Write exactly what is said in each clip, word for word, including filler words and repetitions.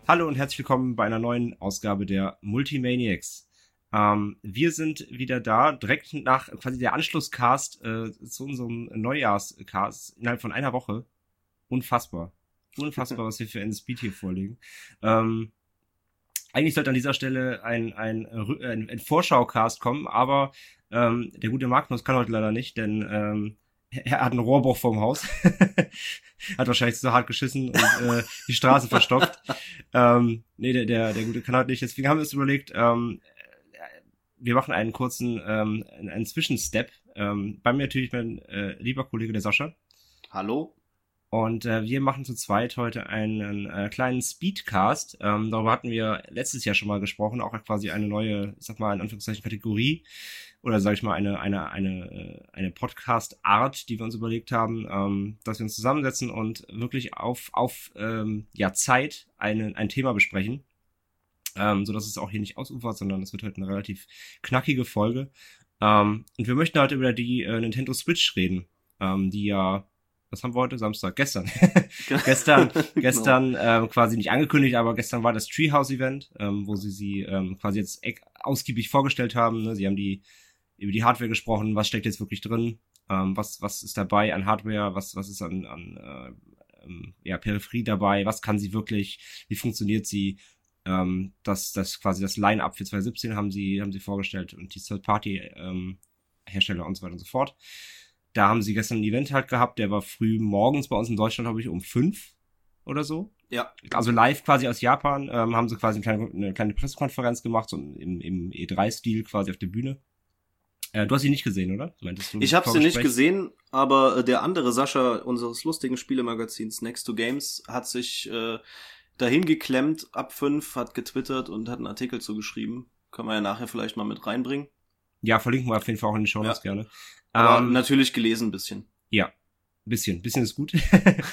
Hallo und herzlich willkommen bei einer neuen Ausgabe der Multimaniacs. Ähm, wir sind wieder da, direkt nach quasi der Anschlusscast äh, zu unserem Neujahrscast innerhalb von einer Woche. Unfassbar. Unfassbar, was wir für einen Speed hier vorlegen. Ähm, eigentlich sollte an dieser Stelle ein, ein, ein, ein Vorschau-Cast kommen, aber ähm, der gute Magnus kann heute leider nicht, denn ähm, er hat einen Rohrbruch vorm Haus. Hat wahrscheinlich zu hart geschissen und äh, die Straße verstopft. Ähm, nee, der, der, der gute kann halt nicht. Deswegen haben wir uns überlegt, ähm, wir machen einen kurzen, ähm, einen Zwischenstep. Ähm, bei mir natürlich mein äh, lieber Kollege, der Sascha. Hallo. Und äh, wir machen zu zweit heute einen äh, kleinen Speedcast. Ähm, darüber hatten wir letztes Jahr schon mal gesprochen, auch quasi eine neue, ich sag mal in Anführungszeichen Kategorie oder sage ich mal eine eine eine eine Podcast-Art, die wir uns überlegt haben, ähm, dass wir uns zusammensetzen und wirklich auf auf ähm, ja Zeit eine, ein Thema besprechen, ähm, so dass es auch hier nicht ausufert, sondern es wird heute eine relativ knackige Folge. Ähm, und wir möchten heute über die äh, Nintendo Switch reden, ähm, die ja Was haben wir heute? Samstag. Gestern. gestern, gestern ähm, quasi nicht angekündigt, aber gestern war das Treehouse-Event, ähm, wo sie sie ähm, quasi jetzt ausgiebig vorgestellt haben. Ne? Sie haben die über die Hardware gesprochen, was steckt jetzt wirklich drin, ähm, was was ist dabei an Hardware, was was ist an an äh, ähm, ja Peripherie dabei, was kann sie wirklich, wie funktioniert sie, ähm, das das quasi das Line-Up für zwanzig siebzehn haben sie haben sie vorgestellt und die Third-Party ähm, Hersteller und so weiter und so fort. Da haben sie gestern ein Event halt gehabt, der war früh morgens bei uns in Deutschland, glaube ich, um fünf oder so. Ja. Also live quasi aus Japan, ähm, haben sie quasi eine kleine, eine kleine Pressekonferenz gemacht, so im, im E drei Stil quasi auf der Bühne. Äh, du hast sie nicht gesehen, oder? Meintest du, ich habe sie nicht gesehen, aber äh, der andere Sascha unseres lustigen Spielemagazins Next to Games hat sich äh, dahin geklemmt ab fünf, hat getwittert und hat einen Artikel zugeschrieben. Können wir ja nachher vielleicht mal mit reinbringen. Ja, verlinken wir auf jeden Fall auch in den Shownotes ja. gerne. Aber ähm, natürlich gelesen ein bisschen. Ja, bisschen. Bisschen ist gut.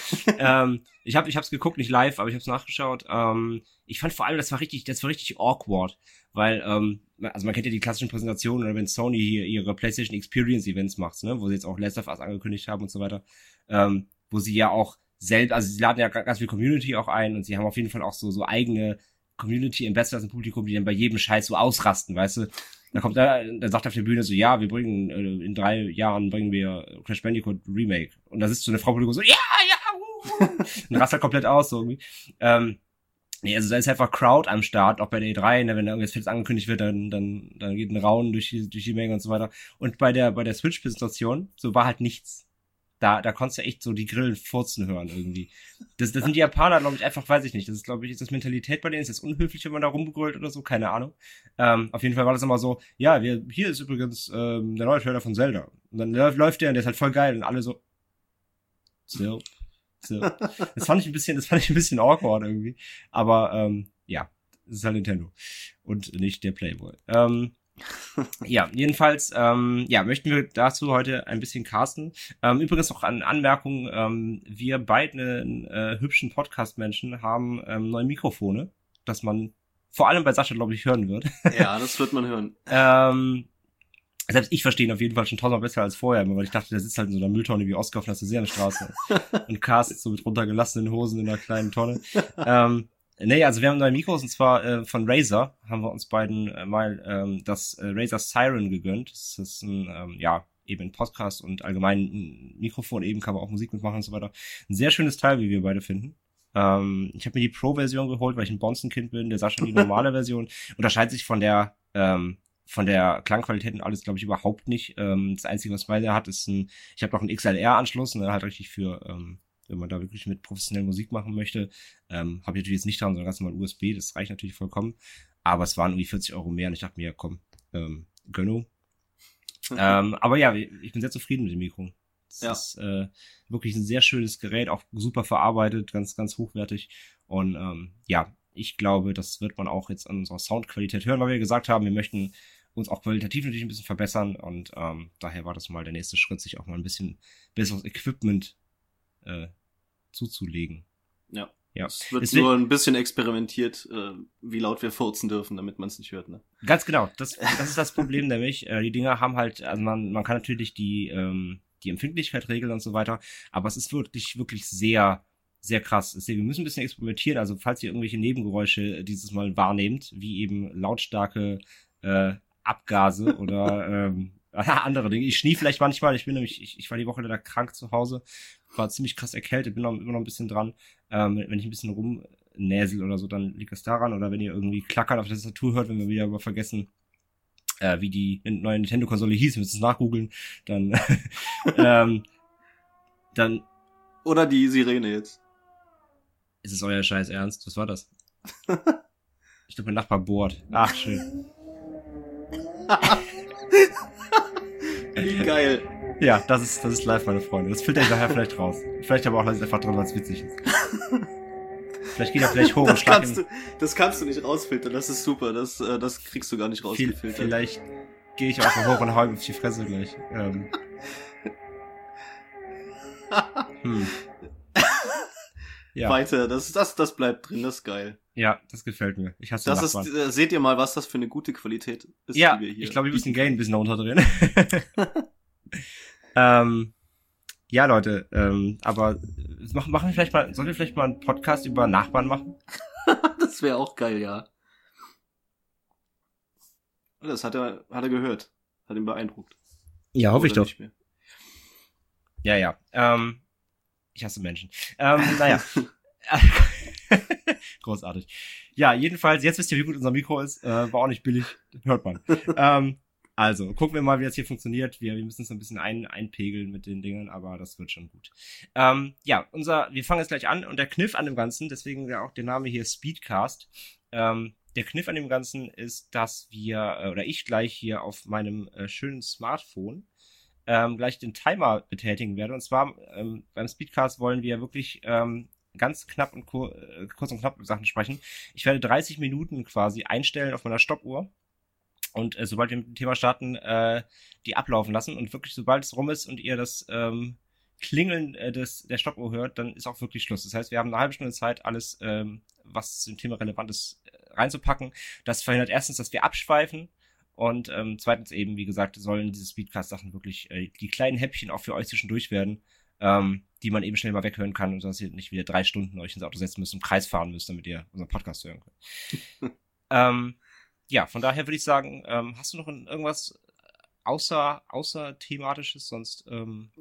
ähm, ich habe ich hab's geguckt, nicht live, aber ich hab's nachgeschaut. Ähm, ich fand vor allem, das war richtig, das war richtig awkward, weil, ähm, also man kennt ja die klassischen Präsentationen, oder wenn Sony hier ihre PlayStation Experience Events macht, ne, wo sie jetzt auch Last of Us angekündigt haben und so weiter, ähm, wo sie ja auch selbst, also sie laden ja ganz viel Community auch ein und sie haben auf jeden Fall auch so so eigene Community Ambassadors im Publikum, die dann bei jedem Scheiß so ausrasten, weißt du? Da kommt er, der sagt auf der Bühne so, ja, wir bringen, äh, in drei Jahren bringen wir Crash Bandicoot Remake. Und da sitzt so eine Frau Publikum so, ja, ja, uh, und rastet komplett aus, so irgendwie. Ähm, nee, also da ist einfach Crowd am Start, auch bei der E drei, ne, wenn da irgendwas Fettes angekündigt wird, dann, dann, dann geht ein Raunen durch die, durch die Menge und so weiter. Und bei der, bei der Switch-Präsentation, so war halt nichts. Da, da konntest du echt so die Grillen furzen hören irgendwie. Das, das sind die Japaner, glaube ich, einfach, weiß ich nicht. Das ist, glaube ich, ist das Mentalität bei denen. Ist das unhöflich, wenn man da rumgegrölt oder so? Keine Ahnung. Ähm, auf jeden Fall war das immer so, ja, wir, hier ist übrigens ähm, der neue Trailer von Zelda. Und dann läuft der und der ist halt voll geil und alle so so, so. Das fand ich ein bisschen, das fand ich ein bisschen awkward irgendwie. Aber ähm, ja, das ist halt Nintendo. Und nicht der Playboy. Ähm, ja, jedenfalls, ähm, ja, möchten wir dazu heute ein bisschen casten. Ähm, übrigens noch an Anmerkungen, ähm, wir beiden äh, hübschen Podcast-Menschen haben ähm, neue Mikrofone, dass man vor allem bei Sascha, glaube ich, hören wird. Ja, das wird man hören. ähm, selbst ich verstehe ihn auf jeden Fall schon tausendmal besser als vorher, weil ich dachte, der sitzt halt in so einer Mülltonne wie Oscar auf einer Seerenstraße und castet so mit runtergelassenen Hosen in einer kleinen Tonne. ähm, Nee, also wir haben neue Mikros und zwar äh, von Razer haben wir uns beiden äh, mal ähm, das äh, Razer Siren gegönnt. Das ist ein, ähm, ja, eben ein Podcast und allgemein ein Mikrofon, eben kann man auch Musik mitmachen und so weiter. Ein sehr schönes Teil, wie wir beide finden. Ähm, ich habe mir die Pro-Version geholt, weil ich ein Bonzenkind bin, der Sascha die normale Version. Unterscheidet sich von der ähm, von der Klangqualität und alles, glaube ich, überhaupt nicht. Ähm, das Einzige, was beide hat, ist ein, ich habe noch einen X L R-Anschluss, ne, halt richtig für ähm, wenn man da wirklich mit professionell Musik machen möchte, ähm, habe ich natürlich jetzt nicht dran, sondern ganz normal U S B, das reicht natürlich vollkommen, aber es waren irgendwie vierzig Euro mehr und ich dachte mir, ja komm, ähm, Gönno. ähm, aber ja, ich bin sehr zufrieden mit dem Mikro. Das ja. ist äh, wirklich ein sehr schönes Gerät, auch super verarbeitet, ganz, ganz hochwertig und ähm, ja, ich glaube, das wird man auch jetzt an unserer Soundqualität hören, weil wir gesagt haben, wir möchten uns auch qualitativ natürlich ein bisschen verbessern und ähm, daher war das mal der nächste Schritt, sich auch mal ein bisschen besseres Equipment äh, zuzulegen. Ja. Ja. Es wird Deswegen, nur ein bisschen experimentiert, äh, wie laut wir furzen dürfen, damit man es nicht hört, ne? Ganz genau. Das, das ist das Problem nämlich. Äh, die Dinger haben halt, also man, man kann natürlich die, ähm, die Empfindlichkeit regeln und so weiter, aber es ist wirklich, wirklich sehr sehr krass. Deswegen, wir müssen ein bisschen experimentieren. Also falls ihr irgendwelche Nebengeräusche dieses Mal wahrnehmt, wie eben lautstarke äh, Abgase oder ähm, andere Dinge. Ich schnie vielleicht manchmal. Ich bin nämlich, ich, ich war die Woche leider krank zu Hause, war ziemlich krass erkältet, bin noch, immer noch ein bisschen dran. Ähm, wenn ich ein bisschen rumnäsel oder so, dann liegt das daran. Oder wenn ihr irgendwie Klackern auf der Tastatur hört, wenn wir wieder über vergessen, äh, wie die neue Nintendo-Konsole hieß, wir müssen es nachgoogeln, dann ähm, dann oder die Sirene jetzt. Ist es euer Scheiß Ernst? Was war das? Ich glaube, mein Nachbar bohrt. Ach, schön. Wie geil. Ja, das ist, das ist live, meine Freunde. Das filtert ich nachher vielleicht raus. Vielleicht aber auch lasse ich einfach drin, weil es witzig ist. Vielleicht geht er vielleicht hoch das und schlag kannst ihn. du, Das kannst du nicht rausfiltern, das ist super. Das, äh, das kriegst du gar nicht rausgefiltert. Vielleicht gehe ich einfach hoch und hau ihm auf die Fresse gleich. Ähm. Hm. Ja. Weiter, das, das, das bleibt drin, das ist geil. Ja, das gefällt mir. Ich hasse das ist, äh, seht ihr mal, was das für eine gute Qualität ist, ja, die wir hier. Ich glaube, wir müssen den Gain ein bisschen runterdrehen. ähm, ja, Leute, ähm, aber machen, machen wir vielleicht mal, sollen wir vielleicht mal einen Podcast über Nachbarn machen? Das wäre auch geil, ja. Das hat er, hat er gehört. Hat ihn beeindruckt. Ja, hoffe ich doch. Ja, ja. Ähm, ich hasse Menschen. Ähm, naja. Großartig. Ja, jedenfalls, jetzt wisst ihr, wie gut unser Mikro ist. Äh, war auch nicht billig. Hört man. ähm, also, gucken wir mal, wie das hier funktioniert. Wir, wir müssen es ein bisschen ein, einpegeln mit den Dingen, aber das wird schon gut. Ähm, ja, unser, wir fangen jetzt gleich an. Und der Kniff an dem Ganzen, deswegen ja auch der Name hier Speedcast. Ähm, der Kniff an dem Ganzen ist, dass wir, äh, oder ich gleich hier auf meinem äh, schönen Smartphone ähm, gleich den Timer betätigen werde. Und zwar ähm, beim Speedcast wollen wir wirklich ähm, ganz knapp und kur äh, kurz und knapp Sachen sprechen. Ich werde dreißig Minuten quasi einstellen auf meiner Stoppuhr und äh, sobald wir mit dem Thema starten, äh, die ablaufen lassen. Und wirklich, sobald es rum ist und ihr das ähm, Klingeln äh, des, der Stoppuhr hört, dann ist auch wirklich Schluss. Das heißt, wir haben eine halbe Stunde Zeit, alles, ähm, was zum Thema relevant ist, reinzupacken. Das verhindert erstens, dass wir abschweifen. Und ähm, zweitens eben, wie gesagt, sollen diese Speedcast-Sachen wirklich äh, die kleinen Häppchen auch für euch zwischendurch werden, ähm, die man eben schnell mal weghören kann und dass ihr nicht wieder drei Stunden euch ins Auto setzen müsst und im Kreis fahren müsst, damit ihr unseren Podcast hören könnt. ähm, ja, von daher würde ich sagen, ähm, hast du noch irgendwas außer, außer thematisches sonst? Ähm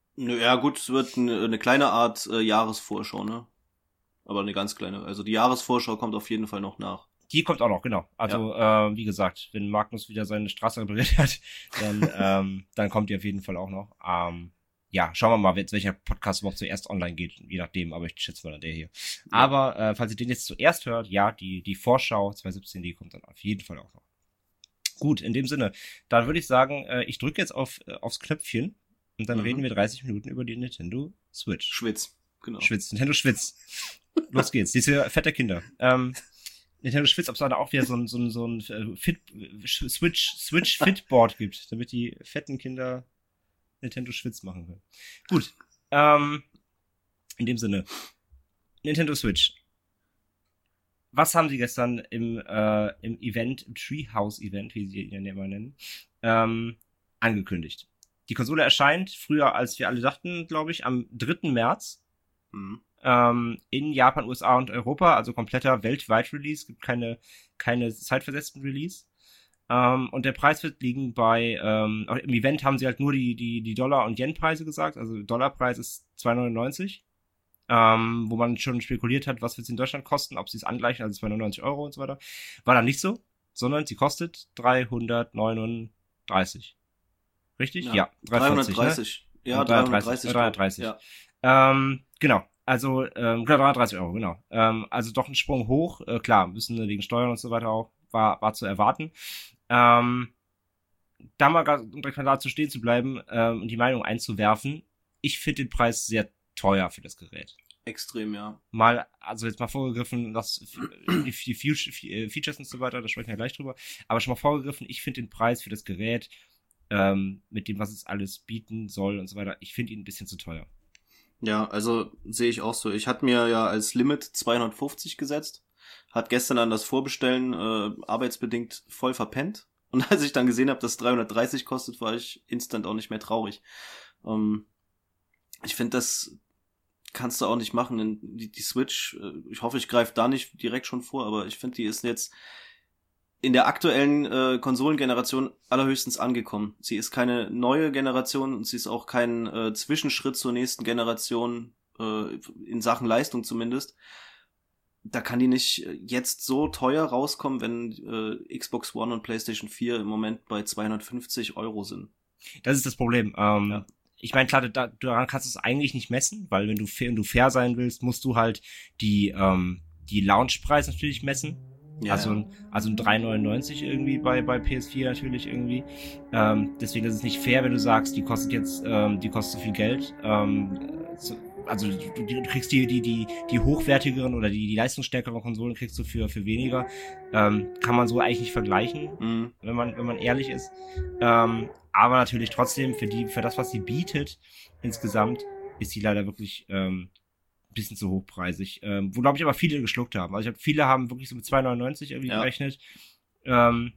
Ja gut, es wird eine, eine kleine Art äh, Jahresvorschau, ne? Aber eine ganz kleine. Also die Jahresvorschau kommt auf jeden Fall noch nach. Die kommt auch noch, genau. Also, ja. äh, wie gesagt, wenn Magnus wieder seine Straße repariert hat, dann, ähm, dann kommt die auf jeden Fall auch noch. Ähm, ja, schauen wir mal, welcher Podcast überhaupt zuerst online geht, je nachdem, aber ich schätze mal der hier. Ja. Aber, äh, falls ihr den jetzt zuerst hört, ja, die, die Vorschau zwanzig siebzehn, die kommt dann auf jeden Fall auch noch. Gut, in dem Sinne, dann würde ich sagen, äh, ich drücke jetzt auf, äh, aufs Knöpfchen und dann mhm. reden wir dreißig Minuten über die Nintendo Switch. Schwitz, genau. Schwitz, Nintendo Schwitz. Los geht's, diese fette Kinder. Ähm, Nintendo Schwitz, ob es da auch wieder so ein, so ein, so ein Fit, Switch, Switch Fitboard gibt, damit die fetten Kinder Nintendo Schwitz machen können. Gut, ähm, in dem Sinne, Nintendo Switch. Was haben sie gestern im, äh, im Event, im Treehouse-Event, wie sie ihn ja immer nennen, ähm, angekündigt? Die Konsole erscheint früher, als wir alle dachten, glaube ich, am dritten März. Mhm. Ähm, in Japan, U S A und Europa, also kompletter weltweit Release, gibt keine, keine zeitversetzten Release. Ähm, und der Preis wird liegen bei, ähm, auch im Event haben sie halt nur die, die, die Dollar- und Yen-Preise gesagt, also Dollarpreis ist zwei neunundneunzig, ähm, wo man schon spekuliert hat, was wird es in Deutschland kosten, ob sie es angleichen, also zweihundertneunzig Euro und so weiter. War dann nicht so, sondern sie kostet dreihundertneununddreißig. Richtig? Ja, ja dreihundertvierzig. dreihundertdreißig. Ne? Ja, dreihundertdreißig. dreihundertdreißig. Ja. Ähm, genau. Also, ähm, dreihundertdreißig Euro, genau. Ähm, also doch ein Sprung hoch. Äh, klar, müssen wegen Steuern und so weiter auch, war, war zu erwarten. Ähm, da mal direkt mal dazu stehen zu bleiben ähm, und die Meinung einzuwerfen. Ich finde den Preis sehr teuer für das Gerät. Extrem, ja. Mal, also jetzt mal vorgegriffen, was die, die Features und so weiter, da sprechen wir gleich drüber. Aber schon mal vorgegriffen, ich finde den Preis für das Gerät, ähm, mit dem, was es alles bieten soll und so weiter, ich finde ihn ein bisschen zu teuer. Ja, also sehe ich auch so. Ich hatte mir ja als Limit zweihundertfünfzig gesetzt, hat gestern dann das Vorbestellen äh, arbeitsbedingt voll verpennt. Und als ich dann gesehen habe, dass dreihundertdreißig kostet, war ich instant auch nicht mehr traurig. Ähm, ich finde das kannst du auch nicht machen. Die, die Switch, ich hoffe, ich greife da nicht direkt schon vor, aber ich finde, die ist jetzt in der aktuellen äh, Konsolengeneration allerhöchstens angekommen. Sie ist keine neue Generation und sie ist auch kein äh, Zwischenschritt zur nächsten Generation, äh, in Sachen Leistung zumindest. Da kann die nicht jetzt so teuer rauskommen, wenn äh, Xbox One und PlayStation vier im Moment bei zweihundertfünfzig Euro sind. Das ist das Problem. Ähm, ja. Ich meine, klar, da, daran kannst du es eigentlich nicht messen, weil wenn du, wenn du fair sein willst, musst du halt die ähm, die Launchpreis natürlich messen. Ja, also, ja. also ein drei neunundneunzig irgendwie bei bei P S vier natürlich irgendwie. Ähm, deswegen ist es nicht fair, wenn du sagst, die kostet jetzt, ähm, die kostet so viel Geld. Ähm, so, also du, du kriegst die die die die hochwertigeren oder die die leistungsstärkeren Konsolen kriegst du für für weniger. Ähm, kann man so eigentlich nicht vergleichen, mhm. wenn man wenn man ehrlich ist. Ähm, aber natürlich trotzdem für die für das, was sie bietet insgesamt, ist sie leider wirklich ähm, bisschen zu hochpreisig, ähm, wo glaube ich aber viele geschluckt haben. Also ich habe viele haben wirklich so mit zwei neunundneunzig irgendwie ja. gerechnet. Ähm,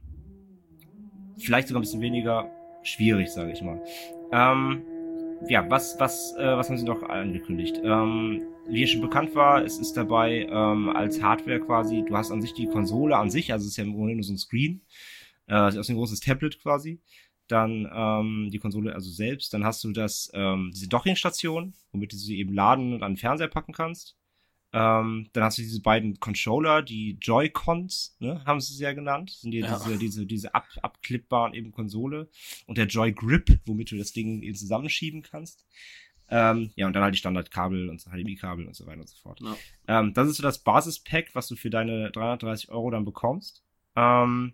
vielleicht sogar ein bisschen weniger schwierig, sage ich mal. Ähm, ja, was was äh, was haben sie noch angekündigt? Ähm, wie schon bekannt war, es ist dabei ähm, als Hardware quasi, du hast an sich die Konsole an sich, also es ist ja im Grunde nur so ein Screen, äh, also ein großes Tablet quasi. Dann ähm, die Konsole also selbst, dann hast du das ähm, diese Dockingstation, womit du sie eben laden und an den Fernseher packen kannst. Ähm, dann hast du diese beiden Controller, die Joy-Cons, ne, haben sie sie ja genannt, sind ja, ja. diese diese diese ab, abklippbaren eben Konsole und der Joy-Grip, womit du das Ding eben zusammenschieben kannst. Ähm, ja, und dann halt die Standardkabel und H D M I-Kabel und so weiter und so fort. Ja. Ähm, das ist so das Basis-Pack, was du für deine dreihundertdreißig Euro dann bekommst. Ähm,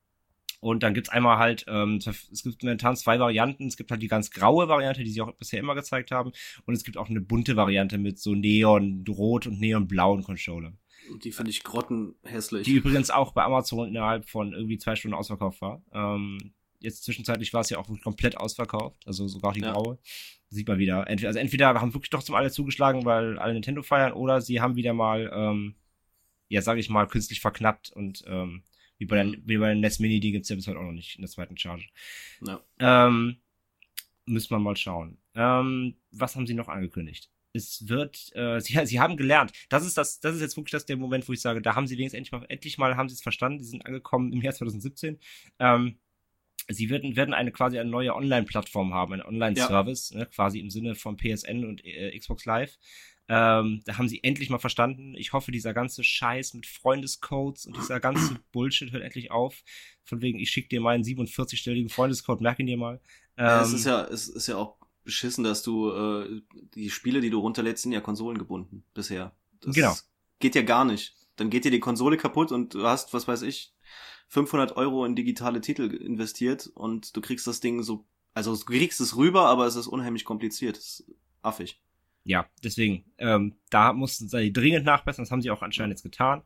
Und dann gibt's einmal halt, ähm, es gibt momentan zwei Varianten. Es gibt halt die ganz graue Variante, die sie auch bisher immer gezeigt haben. Und es gibt auch eine bunte Variante mit so neonrot und neonblauen Controllern. Die finde ich grottenhässlich. Die übrigens auch bei Amazon innerhalb von irgendwie zwei Stunden ausverkauft war. Ähm, jetzt zwischenzeitlich war es ja auch komplett ausverkauft. Also sogar die ja. graue. Sieht man wieder. Entweder, also entweder haben wirklich doch zum alle zugeschlagen, weil alle Nintendo feiern, oder sie haben wieder mal, ähm, ja, sage ich mal, künstlich verknappt und ähm, Wie bei, den, wie bei den N E S Mini, die gibt's ja bis heute auch noch nicht in der zweiten Charge. Ja. Ähm, müssen wir mal schauen. Ähm, was haben sie noch angekündigt? Es wird, äh, sie, sie haben gelernt. Das ist das, das ist jetzt wirklich das der Moment, wo ich sage, da haben sie wenigstens endlich mal, endlich mal haben sie es verstanden. Sie sind angekommen im Jahr zwanzig siebzehn. Ähm, sie werden, werden eine quasi eine neue Online-Plattform haben, einen Online-Service, ja. ne, quasi im Sinne von P S N und äh, Xbox Live. Ähm, da haben sie endlich mal verstanden. Ich hoffe, dieser ganze Scheiß mit Freundescodes und dieser ganze Bullshit hört endlich auf. Von wegen, ich schick dir meinen siebenundvierzig-stelligen Freundescode, merk ihn dir mal. Ähm, ja, es ist ja, es ist ja auch beschissen, dass du, äh, die Spiele, die du runterlädst, sind ja konsolengebunden bisher. Das genau. Geht ja gar nicht. Dann geht dir die Konsole kaputt und du hast, was weiß ich, fünfhundert Euro in digitale Titel investiert und du kriegst das Ding so, also du kriegst es rüber, aber es ist unheimlich kompliziert. Das ist affig. Ja, deswegen, ähm, da mussten sie dringend nachbessern, das haben sie auch anscheinend jetzt getan.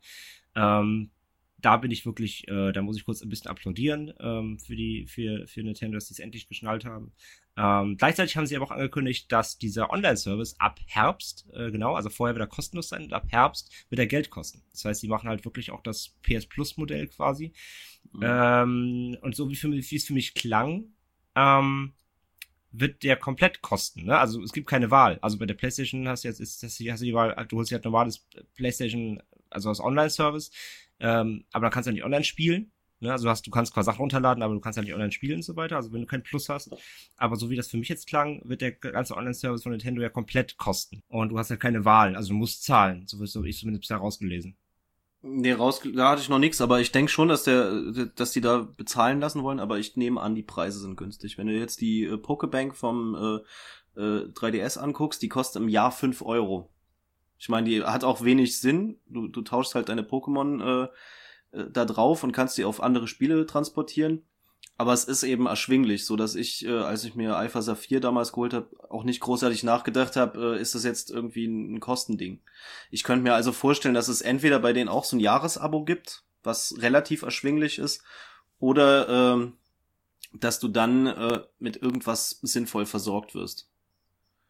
Ähm, da bin ich wirklich, äh, da muss ich kurz ein bisschen applaudieren ähm, für die, für, für Nintendo, dass sie es endlich geschnallt haben. Ähm, gleichzeitig haben sie aber auch angekündigt, dass dieser Online-Service ab Herbst, äh, genau, also vorher wird er kostenlos sein und ab Herbst wird er Geld kosten. Das heißt, sie machen halt wirklich auch das P S Plus-Modell quasi. Mhm. Ähm, und so wie, für, wie es für mich klang, ähm, wird der komplett kosten, ne? Also es gibt keine Wahl. Also bei der PlayStation hast du jetzt ist das hast du die Wahl, du holst dir halt normales PlayStation, also das Online-Service, ähm, aber da kannst du ja nicht online spielen, ne? Also du hast, du kannst quasi Sachen runterladen, aber du kannst ja nicht online spielen und so weiter. Also wenn du kein Plus hast, aber so wie das für mich jetzt klang, wird der ganze Online-Service von Nintendo ja komplett kosten und du hast ja keine Wahl, also du musst zahlen. So habe ich zumindest bisher rausgelesen. Nee, raus, da hatte ich noch nichts, aber ich denke schon, dass der, dass die da bezahlen lassen wollen, aber ich nehme an, die Preise sind günstig. Wenn du jetzt die äh, Pokebank vom äh, äh, drei D S anguckst, die kostet im Jahr fünf Euro. Ich meine, die hat auch wenig Sinn. Du, du tauschst halt deine Pokémon äh, äh, da drauf und kannst die auf andere Spiele transportieren. Aber es ist eben erschwinglich, so dass ich, äh, als ich mir Alpha Saphir damals geholt habe, auch nicht großartig nachgedacht habe, äh, ist das jetzt irgendwie ein, ein Kostending. Ich könnte mir also vorstellen, dass es entweder bei denen auch so ein Jahresabo gibt, was relativ erschwinglich ist, oder ähm, dass du dann äh, mit irgendwas sinnvoll versorgt wirst.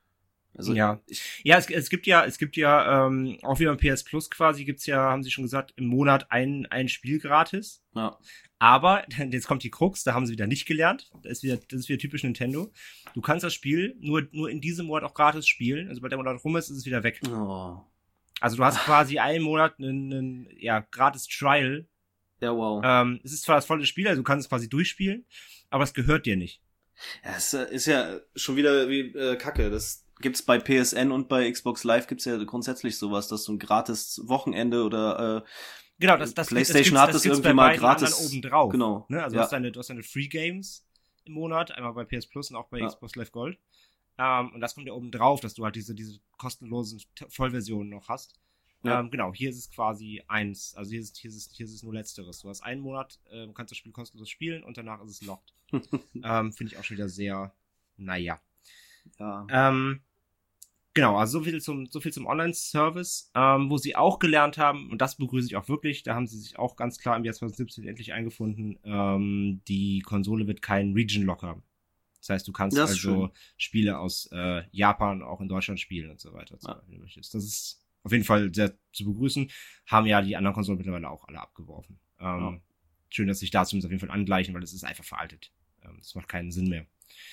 Also ja, ich, ja, es, es gibt ja, es gibt ja ähm, auch wie beim P S Plus quasi gibt's ja, haben sie schon gesagt, im Monat ein ein Spiel gratis. ja. Aber jetzt kommt die Krux, da haben sie wieder nicht gelernt. Das ist wieder, das ist wieder typisch Nintendo. Du kannst das Spiel nur nur in diesem Monat auch gratis spielen. Also bei der Monat rum ist, ist es wieder weg. Oh. Also du hast quasi einen Monat einen, einen ja gratis Trial. Ja, wow. Ähm, es ist zwar das volle Spiel, also du kannst es quasi durchspielen, aber es gehört dir nicht. Ja, es ist ja schon wieder wie äh, Kacke. Das gibt's bei P S N und bei Xbox Live gibt's ja grundsätzlich sowas, dass du ein gratis Wochenende oder äh, genau, das, das PlayStation das hat das irgendwie mal gratis oben drauf. Genau. Ne? Also ja. du hast deine, du hast deine Free Games im Monat, einmal bei P S Plus und auch bei ja. Xbox Live Gold. Ähm, und das kommt ja oben drauf, dass du halt diese, diese kostenlosen Vollversionen noch hast. Ja. Ähm, genau, hier ist es quasi eins. Also hier ist, hier ist, es, hier ist es nur Letzteres. Du hast einen Monat, äh, kannst das Spiel kostenlos spielen und danach ist es locked. ähm, Finde ich auch schon wieder sehr, naja. Ja. Ähm, genau, also so viel zum, so viel zum Online-Service, ähm, wo sie auch gelernt haben, und das begrüße ich auch wirklich, da haben sie sich auch ganz klar im Jahr zwanzig siebzehn endlich eingefunden, ähm, die Konsole wird keinen Region-Lock haben. Das heißt, du kannst also schön. Spiele aus äh, Japan auch in Deutschland spielen und so weiter. Und so, ja. wenn du möchtest. Das ist auf jeden Fall sehr zu begrüßen. Haben ja die anderen Konsolen mittlerweile auch alle abgeworfen. Ähm, ja. Schön, dass sich da zumindest auf jeden Fall angleichen, weil das ist einfach veraltet. Ähm, das macht keinen Sinn mehr.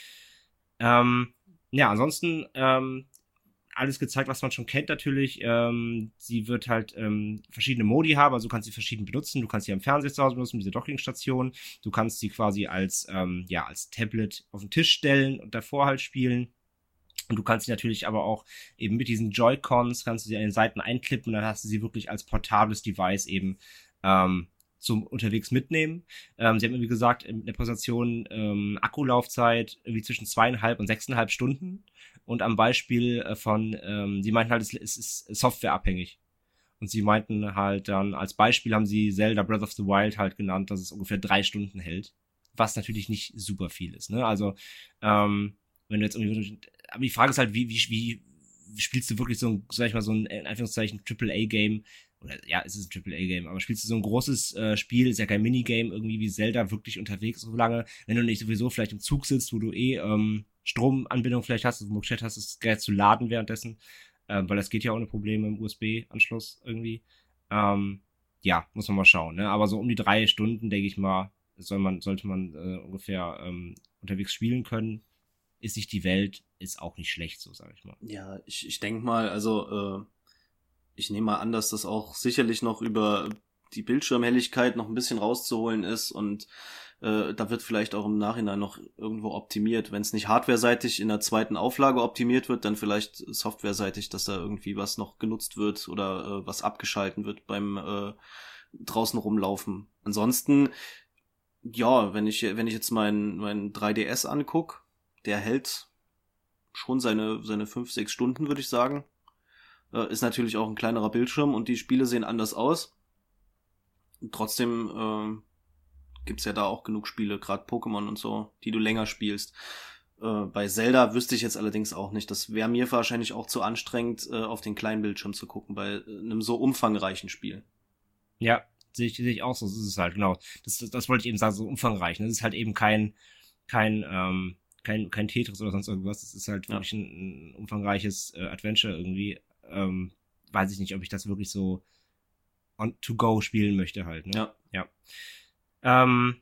Ähm, ja, ansonsten ähm, alles gezeigt, was man schon kennt natürlich. Ähm, sie wird halt ähm, verschiedene Modi haben, also du kannst sie verschieden benutzen. Du kannst sie am Fernseher zu Hause benutzen, diese Dockingstation. Du kannst sie quasi als ähm, ja als Tablet auf den Tisch stellen und davor halt spielen. Und du kannst sie natürlich aber auch eben mit diesen Joy-Cons, kannst du sie an den Seiten einklippen und dann hast du sie wirklich als portables Device eben ähm, zum unterwegs mitnehmen. Ähm, sie haben irgendwie gesagt, in der Präsentation ähm, Akkulaufzeit irgendwie zwischen zweieinhalb und sechseinhalb Stunden. Und am Beispiel äh, von, ähm, sie meinten halt, es, es ist softwareabhängig. Und sie meinten halt dann, als Beispiel haben sie Zelda Breath of the Wild halt genannt, dass es ungefähr drei Stunden hält. Was natürlich nicht super viel ist, ne? Also, ähm, wenn du jetzt irgendwie, aber die Frage ist halt, wie, wie, wie spielst du wirklich so ein, sag ich mal, so ein, in Anführungszeichen, Triple A Game, oder, ja, es ist ein Triple A Game, aber spielst du so ein großes äh, Spiel, ist ja kein Minigame, irgendwie wie Zelda, wirklich unterwegs so lange, wenn du nicht sowieso vielleicht im Zug sitzt, wo du eh, ähm, Stromanbindung vielleicht hast, wo du Möglichkeit hast, das Gerät zu laden währenddessen, ähm, weil das geht ja ohne Probleme im U S B-Anschluss irgendwie, ähm, ja, muss man mal schauen, ne, aber so um die drei Stunden, denke ich mal, soll man, sollte man äh, ungefähr ähm, unterwegs spielen können. Ist nicht die Welt, ist auch nicht schlecht, so sage ich mal. Ja, ich, ich denke mal, also äh, ich nehme mal an, dass das auch sicherlich noch über die Bildschirmhelligkeit noch ein bisschen rauszuholen ist und äh, da wird vielleicht auch im Nachhinein noch irgendwo optimiert. Wenn es nicht hardwareseitig in der zweiten Auflage optimiert wird, dann vielleicht softwareseitig, dass da irgendwie was noch genutzt wird oder äh, was abgeschalten wird beim äh, draußen rumlaufen. Ansonsten, ja, wenn ich wenn ich jetzt meinen mein drei D S anguck, der hält schon seine seine fünf, sechs Stunden, würde ich sagen. Äh, ist natürlich auch ein kleinerer Bildschirm und die Spiele sehen anders aus. Und trotzdem äh, gibt's ja da auch genug Spiele, gerade Pokémon und so, die du länger spielst. Äh, bei Zelda wüsste ich jetzt allerdings auch nicht. Das wäre mir wahrscheinlich auch zu anstrengend, äh, auf den kleinen Bildschirm zu gucken, bei äh, einem so umfangreichen Spiel. Ja, sehe ich, sehe ich auch so. Das ist es halt, genau. Das, das, das wollte ich eben sagen, so umfangreich. Das ist halt eben kein, kein, ähm, kein, kein Tetris oder sonst irgendwas. Das ist halt wirklich ja. ein, ein umfangreiches äh, Adventure irgendwie. Ähm, weiß ich nicht, ob ich das wirklich so on to go spielen möchte halt, ne? Ja. Ja. Ähm,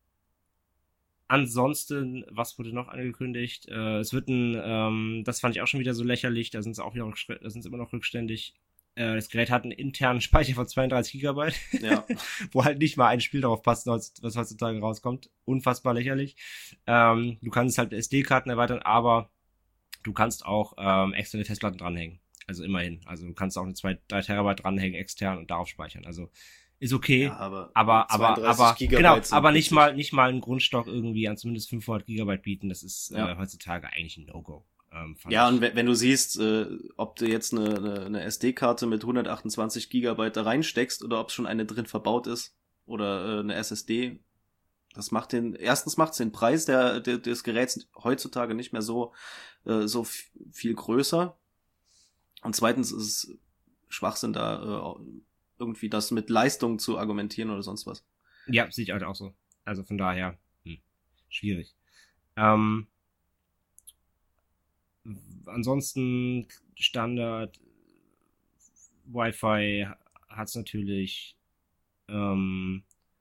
ansonsten, was wurde noch angekündigt? Äh, es wird ein, ähm, das fand ich auch schon wieder so lächerlich, da sind sie auch wieder, da sind sie immer noch rückständig. Äh, das Gerät hat einen internen Speicher von zweiunddreißig Gigabyte, ja. wo halt nicht mal ein Spiel darauf passt, was heutzutage rauskommt. Unfassbar lächerlich. Ähm, du kannst halt S D-Karten erweitern, aber du kannst auch ähm, externe Festplatten dranhängen. Also immerhin. Also du kannst auch eine zwei, drei Terabyte dranhängen extern und darauf speichern. Also ist okay, ja, aber aber aber aber genau, aber nicht mal nicht mal einen Grundstock irgendwie an zumindest fünfhundert Gigabyte bieten. Das ist ja. äh, heutzutage eigentlich ein No-Go. Ähm, ja, ich. Und wenn, wenn du siehst, äh, ob du jetzt eine, eine, eine S D-Karte mit hundertachtundzwanzig Gigabyte da reinsteckst oder ob schon eine drin verbaut ist oder äh, eine S S D, das macht den erstens macht's den Preis der, der des Geräts heutzutage nicht mehr so äh, so f- viel größer. Und zweitens ist es Schwachsinn, da äh, irgendwie das mit Leistung zu argumentieren oder sonst was. Ja, sehe ich halt auch so. Also von daher, hm, schwierig. Ähm, ansonsten Standard Wi-Fi hat's natürlich. Ähm,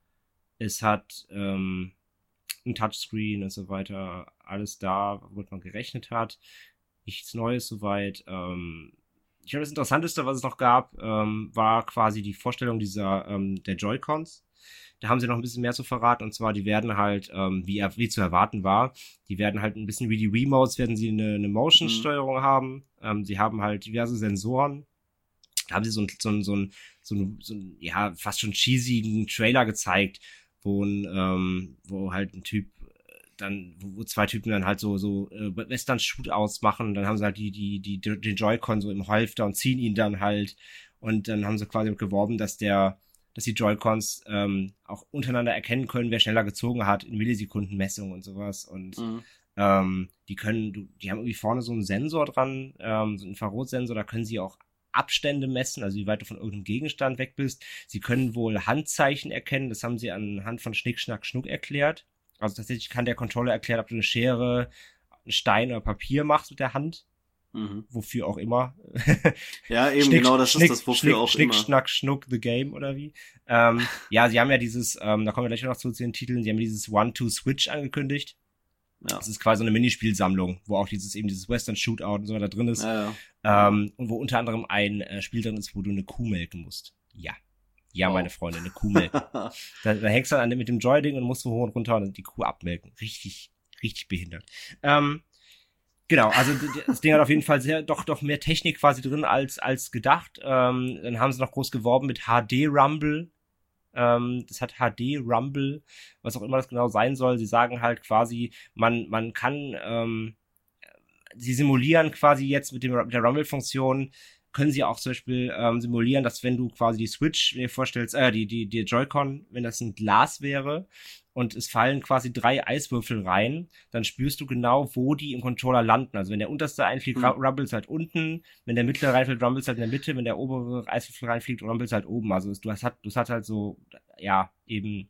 es hat ähm, ein Touchscreen und so weiter. Alles da, womit man gerechnet hat. Nichts Neues soweit. Ähm, ich glaube, das Interessanteste, was es noch gab, ähm, war quasi die Vorstellung dieser ähm, der Joy-Cons. Da haben sie noch ein bisschen mehr zu verraten, und zwar, die werden halt, ähm, wie, wie zu erwarten war, die werden halt ein bisschen wie die Wiimotes, werden sie eine, eine Motion-Steuerung mhm. haben. Ähm, sie haben halt diverse Sensoren. Da haben sie so ein, so ein, so ein, so ein, so ein ja, fast schon cheesigen Trailer gezeigt, wo ein, ähm, wo halt ein Typ dann, wo, wo zwei Typen dann halt so, so äh, Western-Shootouts machen, dann haben sie halt die, die, die, den Joy-Con so im Halfter und ziehen ihn dann halt, und dann haben sie quasi geworben, dass der, dass die Joy-Cons ähm, auch untereinander erkennen können, wer schneller gezogen hat, in Millisekundenmessung und sowas, und mhm. ähm, die können, die haben irgendwie vorne so einen Sensor dran, ähm, so einen Infrarotsensor, da können sie auch Abstände messen, also wie weit du von irgendeinem Gegenstand weg bist. Sie können wohl Handzeichen erkennen, das haben sie anhand von Schnick, Schnack, Schnuck erklärt. Also tatsächlich kann der Controller erklären, ob du eine Schere, einen Stein oder Papier machst mit der Hand. Mhm. Wofür auch immer. Ja, eben Schnick, genau, das Schnick, ist das, wofür Schnick, auch Schnick, immer. Schnick, Schnack, Schnuck, the game, oder wie? Ähm, ja, sie haben ja dieses, ähm, da kommen wir gleich noch zu den Titeln, sie haben dieses One-Two-Switch angekündigt. Ja. Das ist quasi so eine Minispielsammlung, wo auch dieses eben dieses Western Shootout und so weiter drin ist. Ja, ja. Ähm, und wo unter anderem ein äh, Spiel drin ist, wo du eine Kuh melken musst. Ja. Ja, wow. Meine Freunde, eine Kuh melken. da, da hängst du dann mit dem Joy-Ding und musst so hoch und runter und die Kuh abmelken. Richtig, richtig behindert. Ähm, genau, also das Ding hat auf jeden Fall sehr, doch, doch mehr Technik quasi drin als, als gedacht. Ähm, dann haben sie noch groß geworben mit H D Rumble. Ähm, das hat H D Rumble, was auch immer das genau sein soll. Sie sagen halt quasi, man, man kann, ähm, sie simulieren quasi jetzt mit, dem, mit der Rumble-Funktion, können sie auch zum Beispiel ähm, simulieren, dass wenn du quasi die Switch, wenn du dir vorstellst, äh, die, die, die Joy-Con, wenn das ein Glas wäre und es fallen quasi drei Eiswürfel rein, dann spürst du genau, wo die im Controller landen. Also wenn der unterste einfliegt, mhm. rumbles halt unten, wenn der mittlere reinfliegt, rumbles halt in der Mitte, wenn der obere Eiswürfel reinfliegt, rumbles halt oben. Also du hast, du hast halt so, ja, eben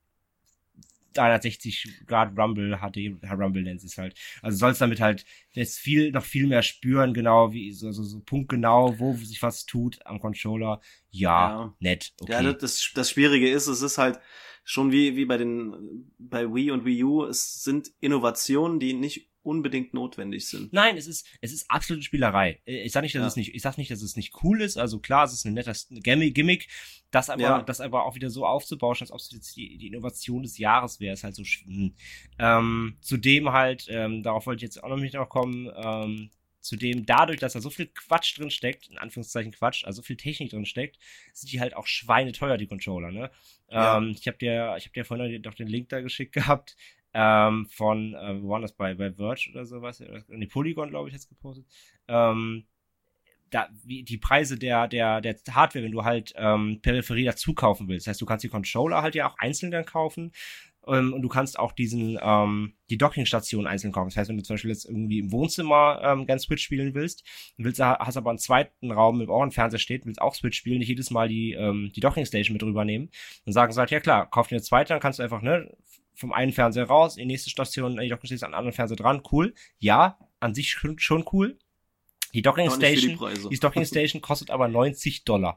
dreihundertsechzig Grad Rumble, H D Rumble nennt es halt. Also sollst damit halt jetzt viel, noch viel mehr spüren, genau, wie, so, so, so punktgenau, wo sich was tut am Controller. Ja, ja. Nett, okay. Ja, das, das Schwierige ist, es ist halt schon wie, wie bei den, bei Wii und Wii U, es sind Innovationen, die nicht unbedingt notwendig sind. Nein, es ist, es ist absolute Spielerei. Ich sag nicht, dass ja. es nicht, ich sag nicht, dass es nicht cool ist. Also klar, es ist ein netter Gimmick, das aber, ja. das aber auch wieder so aufzubauschen, als ob es jetzt die, die Innovation des Jahres wäre, ist halt so schwierig. Ähm, zudem halt, ähm, darauf wollte ich jetzt auch noch nicht noch kommen, ähm, zudem dadurch, dass da so viel Quatsch drin steckt, in Anführungszeichen Quatsch, also so viel Technik drin steckt, sind die halt auch schweineteuer, die Controller, ne? Ja. Ähm, ich hab dir, ich hab dir vorhin noch den Link da geschickt gehabt, ähm, von, äh, wo war das, bei, bei Verge oder sowas, die Polygon, glaube ich, jetzt gepostet, ähm, da, wie, die Preise der, der, der Hardware, wenn du halt, ähm, Peripherie dazu kaufen willst, das heißt, du kannst die Controller halt ja auch einzeln dann kaufen, ähm, und du kannst auch diesen, ähm, die Dockingstation einzeln kaufen, das heißt, wenn du zum Beispiel jetzt irgendwie im Wohnzimmer, ähm, ganz Switch spielen willst, willst hast aber einen zweiten Raum, mit auch ein Fernseher steht, willst auch Switch spielen, nicht jedes Mal die, ähm, die Dockingstation mit rübernehmen, dann sagen sie halt, ja klar, kauf dir eine zweite, dann kannst du einfach, ne, vom einen Fernseher raus, in die nächste Station, die Dockingstation an den anderen Fernseher dran, cool. Ja, an sich schon, schon cool. Die Dockingstation, die, die Dockingstation kostet aber neunzig Dollar.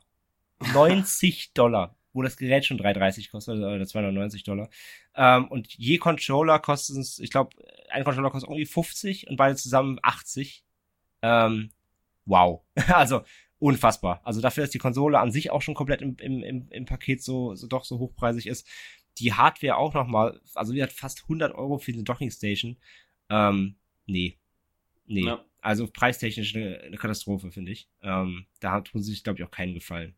neunzig Dollar. Wo das Gerät schon drei dreißig kostet, oder zweihundertneunzig Dollar. Ähm, und je Controller kostet es, ich glaube, ein Controller kostet irgendwie fünfzig und beide zusammen achtzig. Ähm, wow. Also, unfassbar. Also dafür, dass die Konsole an sich auch schon komplett im, im, im, im Paket so, so doch so hochpreisig ist, die Hardware auch nochmal, also die hat fast hundert Euro für eine Dockingstation. Ähm, nee. Nee. Ja. Also preistechnisch eine, eine Katastrophe, finde ich. Ähm, da tun sie sich, glaube ich, auch keinen Gefallen.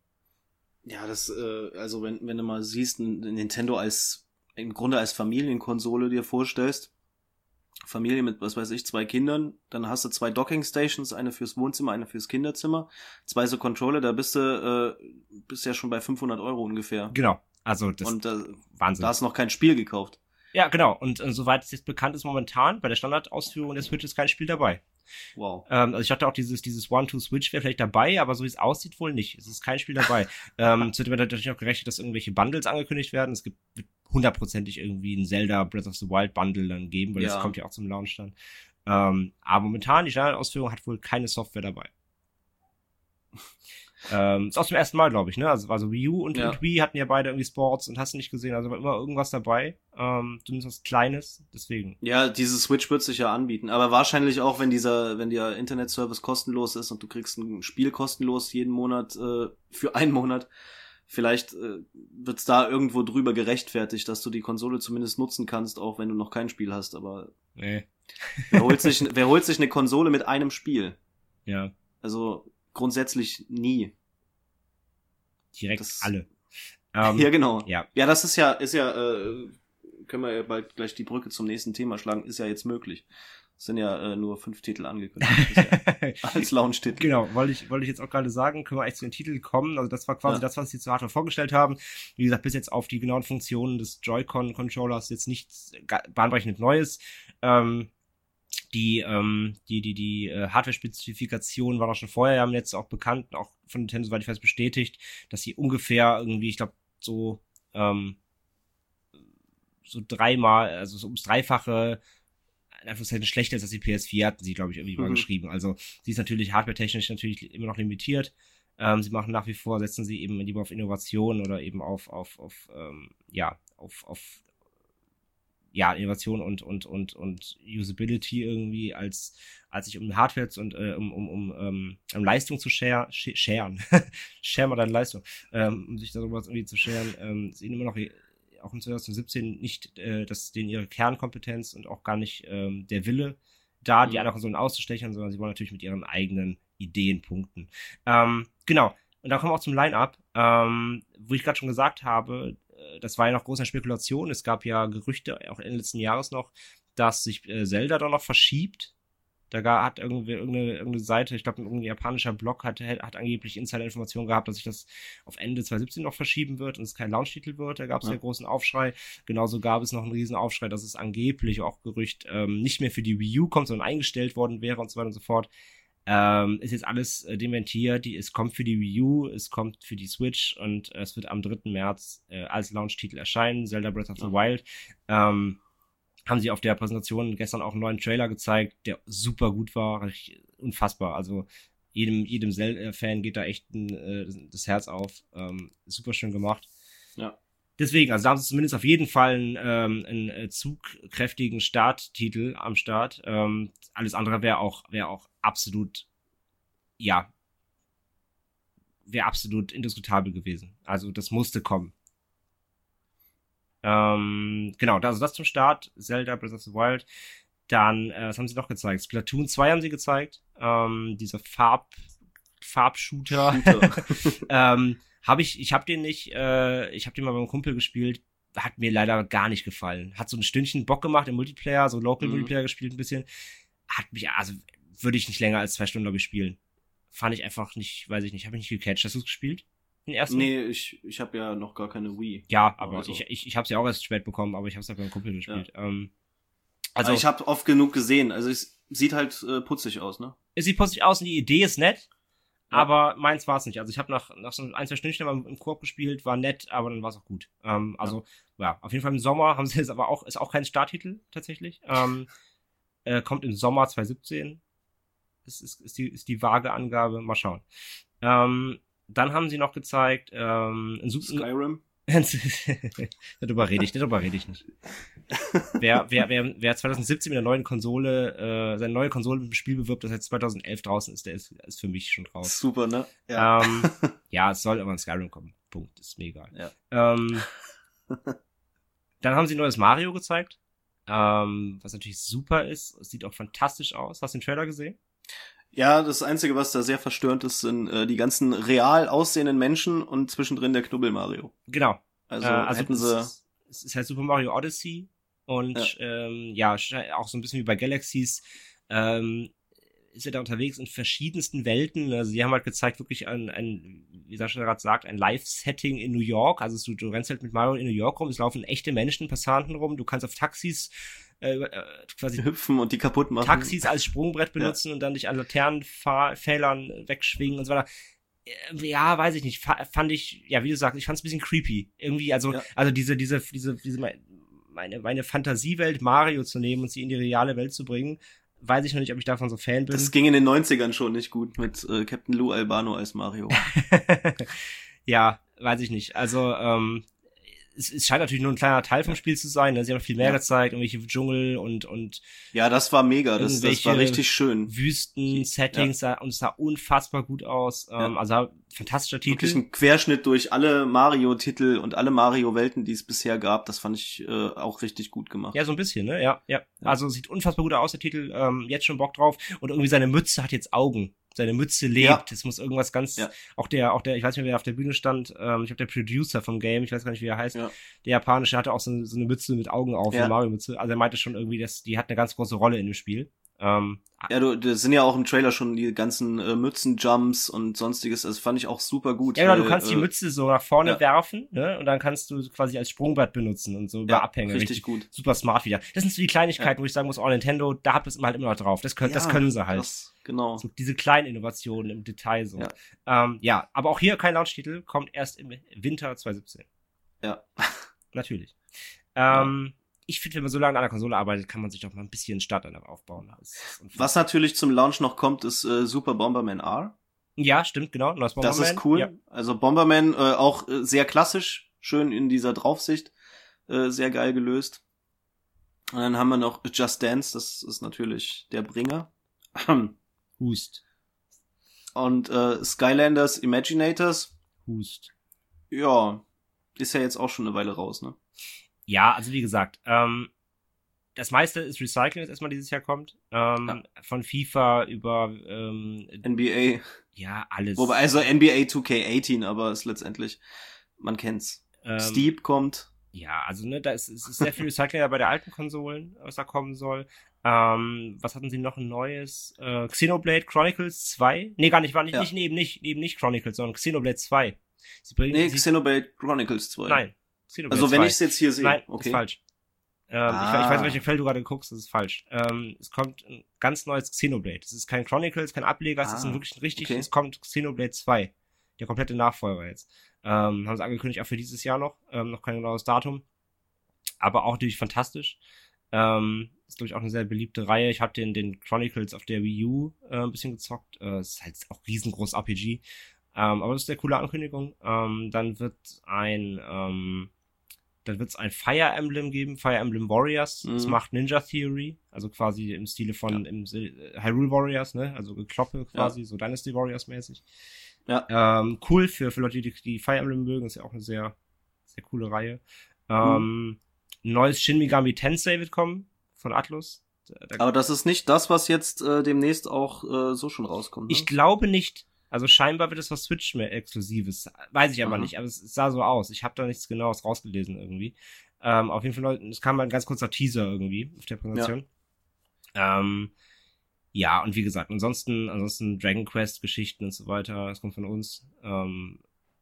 Ja, das, äh, also wenn, wenn du mal siehst, ein Nintendo als, im Grunde als Familienkonsole dir vorstellst, Familie mit, was weiß ich, zwei Kindern, dann hast du zwei Dockingstations, eine fürs Wohnzimmer, eine fürs Kinderzimmer, zwei so Controller, da bist du, äh, bist ja schon bei fünfhundert Euro ungefähr. Genau. Also das und äh, Wahnsinn. Da hast du noch kein Spiel gekauft. Ja, genau. Und äh, soweit es jetzt bekannt ist momentan, bei der Standardausführung der Switch ist kein Spiel dabei. Wow. Ähm, also ich dachte auch, dieses dieses One-Two-Switch wäre vielleicht dabei, aber so wie es aussieht, wohl nicht. Es ist kein Spiel dabei. ähm, Zudem wird natürlich auch gerechnet, dass irgendwelche Bundles angekündigt werden. Es gibt hundertprozentig irgendwie ein Zelda Breath of the Wild Bundle dann geben, weil ja. das kommt ja auch zum Launch dann. Ähm, aber momentan, die Standardausführung hat wohl keine Software dabei. ähm, ist auch zum ersten Mal, glaube ich, ne? Also, also Wii U und, ja. und Wii hatten ja beide irgendwie Sports und hast du nicht gesehen, also war immer irgendwas dabei. Ähm, zumindest was Kleines, deswegen. Ja, diese Switch wird sich ja anbieten, aber wahrscheinlich auch, wenn dieser, wenn der Internetservice kostenlos ist und du kriegst ein Spiel kostenlos jeden Monat äh, für einen Monat, vielleicht äh, wird's da irgendwo drüber gerechtfertigt, dass du die Konsole zumindest nutzen kannst, auch wenn du noch kein Spiel hast, aber nee. wer holt sich, wer holt sich eine Konsole mit einem Spiel? Ja. Also grundsätzlich nie. Direkt das, alle. Ähm, ja, genau. Ja. ja, das ist ja, ist ja, äh, können wir ja bald gleich die Brücke zum nächsten Thema schlagen, ist ja jetzt möglich. Es sind ja äh, nur fünf Titel angekündigt ja, als Launch-Titel. Genau, wollte ich, wollte ich jetzt auch gerade sagen, können wir eigentlich zu den Titeln kommen. Also das war quasi ja. das, was sie zu Hardware vorgestellt haben. Wie gesagt, bis jetzt auf die genauen Funktionen des Joy-Con-Controllers jetzt nichts bahnbrechend Neues. Ähm, die, ähm, die, die, die äh, Hardware-Spezifikationen waren auch schon vorher ja im Netz auch bekannt, auch von Nintendo, soweit ich weiß, bestätigt, dass sie ungefähr irgendwie, ich glaube, so, ähm, so dreimal, also so ums Dreifache in Anführungszeichen schlechter ist als die P S vier, hatten sie, glaube ich, irgendwie mhm. mal geschrieben. Also sie ist natürlich hardware-technisch natürlich immer noch limitiert. Ähm, sie machen nach wie vor, setzen sie eben lieber auf Innovation oder eben auf, auf, auf, ähm, ja, auf, auf, ja, Innovation und, und, und, und Usability irgendwie, als, als sich um Hardware und, äh, um, um, um, um, um Leistung zu share, sh- sharen. Share mal deine Leistung. Ähm, um sich darüber irgendwie zu sharen, ähm, sehen immer noch auch im zwanzig siebzehn nicht, äh, dass denen ihre Kernkompetenz und auch gar nicht ähm, der Wille da, mhm. die anderen Konsolen auszustechen, sondern sie wollen natürlich mit ihren eigenen Ideen punkten. Ähm, genau. Und dann kommen wir auch zum Line-Up, ähm, wo ich gerade schon gesagt habe, äh, das war ja noch große Spekulation. Es gab ja Gerüchte, auch Ende letzten Jahres noch, dass sich äh, Zelda da noch verschiebt. Da hat irgendwie irgendeine, irgendeine Seite, ich glaube, irgendein japanischer Blog hat, hat angeblich Insider-Informationen gehabt, dass sich das auf Ende zwanzig siebzehn noch verschieben wird und es kein Launch-Titel wird. Da gab es ja. ja großen Aufschrei. Genauso gab es noch einen riesen Aufschrei, dass es angeblich auch Gerücht ähm, nicht mehr für die Wii U kommt, sondern eingestellt worden wäre und so weiter und so fort. Ähm, ist jetzt alles äh, dementiert. Die, es kommt für die Wii U, es kommt für die Switch und äh, es wird am dritten März äh, als Launch-Titel erscheinen. Zelda Breath of the ja. Wild. Ähm, haben sie auf der Präsentation gestern auch einen neuen Trailer gezeigt, der super gut war, richtig unfassbar. Also jedem jedem Zelda-Fan geht da echt ein, äh, das Herz auf. Ähm, super schön gemacht. Ja. Deswegen, also da haben sie zumindest auf jeden Fall einen, ähm, einen zugkräftigen Starttitel am Start. Ähm, alles andere wäre auch wäre auch absolut, ja, wäre absolut indiskutabel gewesen. Also das musste kommen. Ähm, genau, also das zum Start, Zelda Breath of the Wild. Dann, äh, was haben sie noch gezeigt? Splatoon zwei haben sie gezeigt. Ähm, dieser Farb, Farbshooter. ähm, habe ich, ich habe den nicht, äh, ich habe den mal beim Kumpel gespielt, hat mir leider gar nicht gefallen. Hat so ein Stündchen Bock gemacht im Multiplayer, so Local mhm. Multiplayer gespielt ein bisschen. Hat mich, also würde ich nicht länger als zwei Stunden, glaube ich, spielen. Fand ich einfach nicht, weiß ich nicht, habe ich nicht gecatcht. Hast du es gespielt? Den ersten? Nee, ich, ich habe ja noch gar keine Wii. Ja, aber also. ich, ich, ich habe es ja auch erst spät bekommen, aber ich habe es halt beim Kumpel gespielt. Ja. Ähm, also aber ich habe oft genug gesehen. Also es sieht halt äh, putzig aus, ne? Es sieht putzig aus und die Idee ist nett, ja. aber meins war es nicht. Also ich habe nach, nach so ein, zwei Stündchen mal im Koop gespielt, war nett, aber dann war es auch gut. Ähm, also ja. ja, auf jeden Fall im Sommer haben sie jetzt aber auch, ist auch kein Starttitel tatsächlich. Ähm, äh, kommt im Sommer zwanzig siebzehn. Das ist, ist, die, ist die vage Angabe. Mal schauen. Ähm, Dann haben sie noch gezeigt, ähm, ein Skyrim. darüber rede ich, darüber rede ich nicht. wer, wer, wer, wer zwanzig siebzehn mit einer neuen Konsole, äh, seine neue Konsole mit dem Spiel bewirbt, das jetzt zwanzig elf draußen ist, der ist, ist für mich schon raus. Super, ne? Ja. Ähm, ja, es soll aber in Skyrim kommen. Punkt, ist mir egal. Ja. Ähm, dann haben sie ein neues Mario gezeigt, ähm, was natürlich super ist. Es sieht auch fantastisch aus. Hast du den Trailer gesehen? Ja, das Einzige, was da sehr verstörend ist, sind äh, die ganzen real aussehenden Menschen und zwischendrin der Knubbel Mario. Genau. Also, äh, also hätten es sie... Ist, es ist halt Super Mario Odyssey und ja, ähm, ja auch so ein bisschen wie bei Galaxies ähm, ist er da unterwegs in verschiedensten Welten. Also sie haben halt gezeigt, wirklich ein, ein wie Sascha gerade sagt, ein Live-Setting in New York. Also du, du rennst halt mit Mario in New York rum, es laufen echte Menschen, Passanten rum, du kannst auf Taxis Äh, quasi hüpfen und die kaputt machen. Taxis als Sprungbrett benutzen ja. und dann dich an Laternenpfählern wegschwingen und so weiter. Ja, weiß ich nicht. F- fand ich, ja, wie du sagst, ich fand es ein bisschen creepy. Irgendwie, also, ja. also diese, diese, diese, diese, meine, meine Fantasiewelt Mario zu nehmen und sie in die reale Welt zu bringen, weiß ich noch nicht, ob ich davon so Fan bin. Das ging in den neunzigern schon nicht gut mit äh, Captain Lou Albano als Mario. Ja, weiß ich nicht. Also, ähm, es, es scheint natürlich nur ein kleiner Teil vom Spiel zu sein. Ne? Sie haben noch viel mehr ja. gezeigt, irgendwelche Dschungel und und ja, das war mega. Das, das war richtig schön. Wüsten, Settings ja. und es sah unfassbar gut aus. Ja. Ähm, also fantastischer Titel. Wirklich ein Querschnitt durch alle Mario-Titel und alle Mario-Welten, die es bisher gab. Das fand ich äh, auch richtig gut gemacht. Ja, so ein bisschen, ne? Ja, ja. ja. Also sieht unfassbar gut aus, der Titel. Ähm, jetzt schon Bock drauf. Und irgendwie seine Mütze hat jetzt Augen. Seine Mütze lebt. Es ja. muss irgendwas ganz, ja. auch der, auch der, ich weiß nicht mehr, wer auf der Bühne stand, ähm, ich glaube der Producer vom Game, ich weiß gar nicht, wie er heißt, ja. der japanische hatte auch so, so eine Mütze mit Augen auf, ja. eine Mario-Mütze. Also er meinte schon irgendwie, dass die hat eine ganz große Rolle in dem Spiel. Ähm, ja, du, das sind ja auch im Trailer schon die ganzen äh, Mützenjumps und sonstiges, das fand ich auch super gut. Ja, genau, du kannst äh, die Mütze so nach vorne ja. werfen, ne, und dann kannst du quasi als Sprungbrett benutzen und so über ja, Abhänge. Richtig, richtig gut. Super smart wieder. Das sind so die Kleinigkeiten, ja. wo ich sagen muss, oh, Nintendo, da habt ihr es halt immer noch drauf. Das können, ja, das können sie halt. Das, genau. So, diese kleinen Innovationen im Detail so. Ja, ähm, ja, aber auch hier kein Launch-Titel, kommt erst im Winter zwanzig siebzehn. Ja. Natürlich. Ähm, ja. Ich finde, wenn man so lange an der Konsole arbeitet, kann man sich doch mal ein bisschen Starter aufbauen. Was natürlich zum Launch noch kommt, ist äh, Super Bomberman R. Ja, stimmt, genau. Das, das ist cool. Ja. Also Bomberman äh, auch äh, sehr klassisch, schön in dieser Draufsicht, äh, sehr geil gelöst. Und dann haben wir noch Just Dance, das ist natürlich der Bringer. Hust. Und äh, Skylanders Imaginators. Hust. Ja, ist ja jetzt auch schon eine Weile raus, ne? Ja, also wie gesagt, ähm, das meiste ist Recycling, das erstmal dieses Jahr kommt. Ähm, ja. Von FIFA über ähm, N B A. Ja, alles. Wobei, also N B A two K eighteen, aber ist letztendlich, man kennt's. Ähm, Steep kommt. Ja, also ne, da ist, ist sehr viel Recycling bei der alten Konsolen, was da kommen soll. Ähm, was hatten sie noch ein neues? Äh, Xenoblade Chronicles zwei? Nee, gar nicht, war nicht, ja. nicht, eben nicht, eben nicht Chronicles, sondern Xenoblade zwei. Sie bringen, nee, sie, Xenoblade Chronicles zwei. Nein. Xenoblade also wenn ich es jetzt hier sehe. Nein, okay. Ist falsch. Ähm, ah. ich, ich weiß, welche Quelle du gerade guckst, das ist falsch. Ähm, es kommt ein ganz neues Xenoblade. Es ist kein Chronicles, kein Ableger, es ah. ist ein wirklich richtig, okay. Es kommt Xenoblade zwei. Der komplette Nachfolger jetzt. Ähm, haben sie angekündigt, auch für dieses Jahr noch. Ähm, noch kein genaues Datum. Aber auch natürlich fantastisch. Ähm, ist, glaube ich, auch eine sehr beliebte Reihe. Ich habe den, den Chronicles auf der Wii U äh, ein bisschen gezockt. Äh, ist halt auch riesengroß R P G. Ähm, aber das ist eine coole Ankündigung. Ähm, dann wird ein, ähm, dann wird es ein Fire Emblem geben, Fire Emblem Warriors. Mhm. Das macht Ninja Theory, also quasi im Stile von ja. im Hyrule Warriors, ne? Also Gekloppe quasi, ja. so Dynasty Warriors mäßig. Ja. Ähm, cool für, für Leute, die, die Fire Emblem mögen. Ist ja auch eine sehr, sehr coole Reihe. Ähm, mhm. Ein neues Shin Megami Tensei wird kommen von Atlus. Da, aber das ist nicht das, was jetzt äh, demnächst auch äh, so schon rauskommt. Ne? Ich glaube nicht. Also scheinbar wird es was Switch mehr Exklusives. Weiß ich aber Aha. nicht, aber es sah so aus. Ich habe da nichts Genaues rausgelesen irgendwie. Ähm, auf jeden Fall, es kam mal ein ganz kurzer Teaser irgendwie auf der Präsentation. Ja, ähm, ja und wie gesagt, ansonsten ansonsten Dragon Quest Geschichten und so weiter, das kommt von uns. Ähm,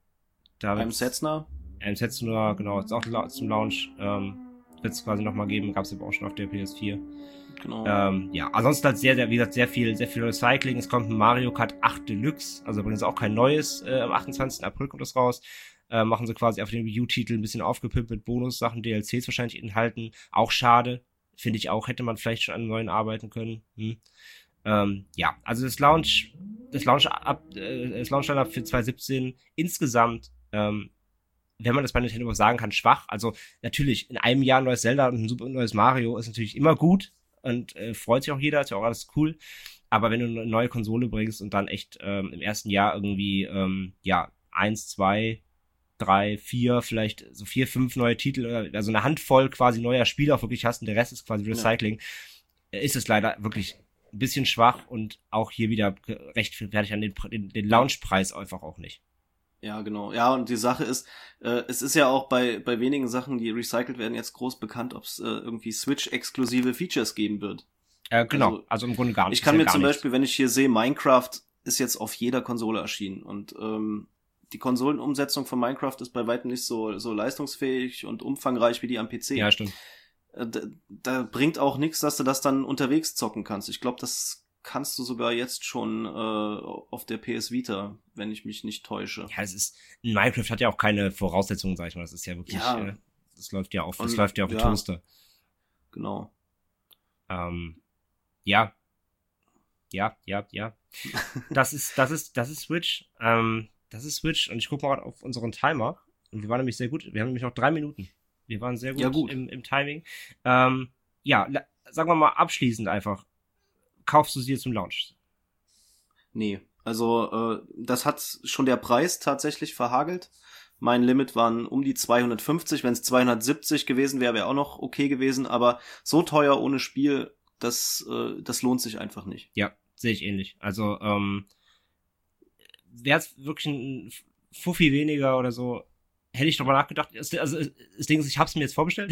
da I'm Setzner. I'm Setzner, genau, ist auch zum Launch. Ähm, wird es quasi nochmal geben, gab es aber auch schon auf der P S vier. Genau. Ähm, ja, ansonsten halt sehr, sehr, wie gesagt, sehr viel, sehr viel Recycling. Es kommt ein Mario Kart acht Deluxe, also übrigens auch kein neues, äh, am achtundzwanzigsten April kommt das raus. Äh, machen sie quasi auf den Wii U-Titel ein bisschen aufgepimpt mit Bonussachen, D L Cs wahrscheinlich enthalten. Auch schade, finde ich auch, hätte man vielleicht schon an einem neuen arbeiten können. Hm. Ähm, ja, also das Launch, das Launch ab, äh, das Launch-Line-Up für zwanzig siebzehn insgesamt, ähm, wenn man das bei Nintendo sagen kann, schwach. Also natürlich, in einem Jahr ein neues Zelda und ein super neues Mario ist natürlich immer gut. Und äh, freut sich auch jeder, ist ja auch alles cool. Aber wenn du eine neue Konsole bringst und dann echt ähm, im ersten Jahr irgendwie, ähm, ja, eins, zwei, drei, vier, vielleicht so vier, fünf neue Titel, oder also eine Handvoll quasi neuer Spiele auch wirklich hast und der Rest ist quasi Recycling, ja. ist es leider wirklich ein bisschen schwach und auch hier wieder rechtfertigt an den, den, den Launchpreis einfach auch nicht. Ja, genau. Ja, und die Sache ist, äh, es ist ja auch bei bei wenigen Sachen, die recycelt werden, jetzt groß bekannt, ob es äh, irgendwie Switch-exklusive Features geben wird. Äh, genau, also, also im Grunde gar nicht. Ich kann mir ja zum nichts. Beispiel, wenn ich hier sehe, Minecraft ist jetzt auf jeder Konsole erschienen und ähm, die Konsolenumsetzung von Minecraft ist bei weitem nicht so so leistungsfähig und umfangreich wie die am P C. Ja, stimmt. Äh, da, da bringt auch nichts, dass du das dann unterwegs zocken kannst. Ich glaube, das kannst du sogar jetzt schon äh, auf der P S Vita, wenn ich mich nicht täusche. Ja, es ist, Minecraft hat ja auch keine Voraussetzungen, sag ich mal. Das ist ja wirklich, ja. Äh, das läuft ja auf, das Und, läuft ja auf dem ja. Toaster. Genau. Ähm, ja, Ja, ja, ja. Das ist, das ist, das ist Switch. Ähm, das ist Switch. Und ich gucke mal auf unseren Timer. Und wir waren nämlich sehr gut. Wir haben nämlich noch drei Minuten. Wir waren sehr gut, ja, gut. Im, im Timing. Ähm, ja, la- sagen wir mal abschließend einfach. Kaufst du sie jetzt zum Launch? Nee, also äh, das hat schon der Preis tatsächlich verhagelt. Mein Limit waren um die zweihundertfünfzig. Wenn es zweihundertsiebzig gewesen wäre, wäre auch noch okay gewesen. Aber so teuer ohne Spiel, das, äh, das lohnt sich einfach nicht. Ja, sehe ich ähnlich. Also, ähm, wäre es wirklich ein Fuffi weniger oder so, hätte ich drüber nachgedacht. Also, das Ding ist, ich hab's mir jetzt vorbestellt,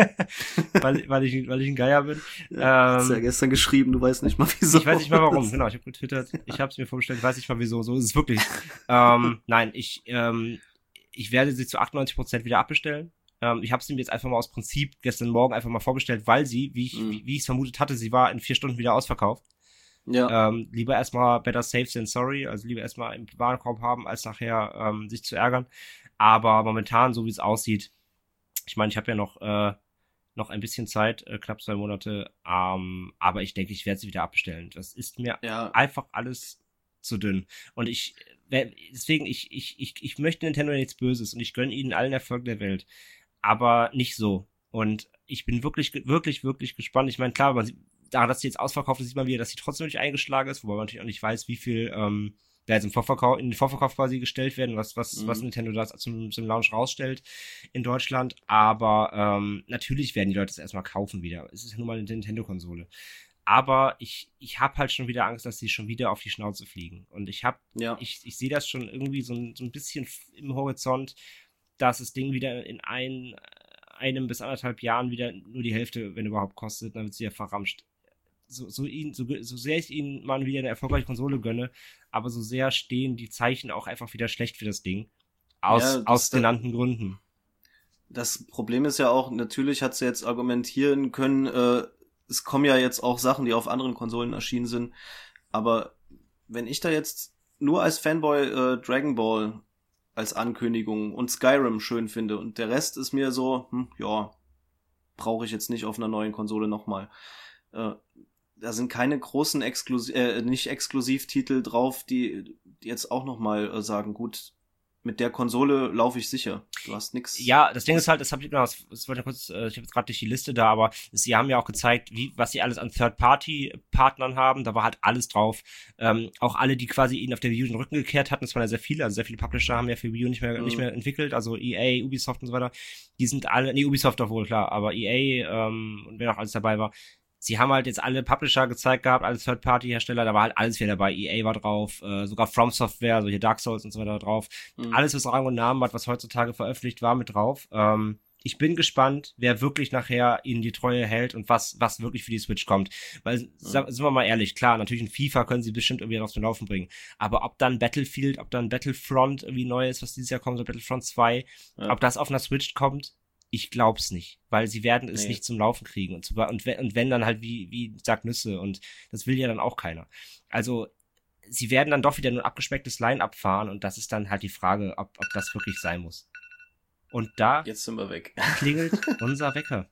weil, weil, ich, weil ich ein Geier bin. Ja, ähm, hast ja gestern geschrieben, du weißt nicht mal wieso. Ich weiß nicht mal warum, genau, ich habe getwittert, ich hab's mir vorbestellt, ich weiß nicht mal wieso, so ist es wirklich. ähm, nein, ich, ähm, ich werde sie zu achtundneunzig Prozent wieder abbestellen. Ähm, ich habe sie mir jetzt einfach mal aus Prinzip gestern Morgen einfach mal vorbestellt, weil sie, wie ich, mhm. wie, wie ich es vermutet hatte, sie war in vier Stunden wieder ausverkauft. Ja. Ähm, lieber erstmal better safe than sorry, also lieber erstmal im Warenkorb haben, als nachher ähm, sich zu ärgern. Aber momentan, so wie es aussieht, ich meine, ich habe ja noch äh, noch ein bisschen Zeit, äh, knapp zwei Monate, ähm, aber ich denke, ich werde sie wieder abbestellen. Das ist mir ja. einfach alles zu dünn. Und ich, deswegen, ich, ich, ich, ich möchte Nintendo nichts Böses und ich gönne ihnen allen Erfolg der Welt, aber nicht so. Und ich bin wirklich, wirklich, wirklich gespannt. Ich meine, klar, man sieht, daran, dass sie jetzt ausverkauft ist, sieht man wieder, dass sie trotzdem nicht eingeschlagen ist, wobei man natürlich auch nicht weiß, wie viel ähm, da jetzt im Vorverkauf, in den Vorverkauf quasi gestellt werden, was, was, mhm. was Nintendo da zum, zum Launch rausstellt in Deutschland. Aber ähm, natürlich werden die Leute es erstmal kaufen wieder. Es ist ja nun mal eine Nintendo-Konsole. Aber ich, ich habe halt schon wieder Angst, dass sie schon wieder auf die Schnauze fliegen. Und ich habe, ja. ich, ich sehe das schon irgendwie so ein, so ein bisschen im Horizont, dass das Ding wieder in ein, einem bis anderthalb Jahren wieder nur die Hälfte, wenn überhaupt, kostet, dann wird sie ja verramscht. So, so, ihn, so, so sehr ich ihnen mal wieder eine erfolgreiche Konsole gönne, aber so sehr stehen die Zeichen auch einfach wieder schlecht für das Ding. Aus, ja, das aus genannten da, Gründen. Das Problem ist ja auch, natürlich hat sie jetzt argumentieren können, äh, es kommen ja jetzt auch Sachen, die auf anderen Konsolen erschienen sind, aber wenn ich da jetzt nur als Fanboy äh, Dragon Ball als Ankündigung und Skyrim schön finde und der Rest ist mir so, hm, ja, brauche ich jetzt nicht auf einer neuen Konsole nochmal. Äh, da sind keine großen Exklusiv, äh, nicht Exklusivtitel drauf, die, die jetzt auch nochmal äh, sagen, gut, mit der Konsole laufe ich sicher. Du hast nix. Ja, das Ding ist halt, das habe ich genau, das, das wollte ich kurz, äh, ich habe jetzt gerade durch die Liste da, aber sie haben ja auch gezeigt, wie was sie alles an Third-Party-Partnern haben. Da war halt alles drauf. Ähm, auch alle, die quasi ihnen auf der Wii U den Rücken gekehrt hatten, das waren ja sehr viele, also sehr viele Publisher haben ja für Wii U nicht mehr mhm. nicht mehr entwickelt, also E A, Ubisoft und so weiter. Die sind alle, nee, Ubisoft doch wohl, klar, aber E A ähm, und wer noch alles dabei war. Sie haben halt jetzt alle Publisher gezeigt gehabt, alle Third-Party-Hersteller, da war halt alles wieder dabei. E A war drauf, äh, sogar From Software, also hier Dark Souls und so weiter drauf. Mhm. Alles, was Rang und Namen hat, was heutzutage veröffentlicht war, mit drauf. Ähm, ich bin gespannt, wer wirklich nachher ihnen die Treue hält und was was wirklich für die Switch kommt. Weil, mhm. sind wir mal ehrlich, klar, natürlich in FIFA können sie bestimmt irgendwie auf den Laufen bringen. Aber ob dann Battlefield, ob dann Battlefront irgendwie neu ist, was dieses Jahr kommt, so Battlefront zwei, ja. ob das auf einer Switch kommt, ich glaub's nicht, weil sie werden es nee. nicht zum Laufen kriegen und, zu, und, und wenn dann halt wie wie sagt Nüsse und das will ja dann auch keiner. Also sie werden dann doch wieder nur ein abgespecktes Line-Up fahren und das ist dann halt die Frage, ob, ob das wirklich sein muss. Und da jetzt sind wir weg. klingelt unser Wecker.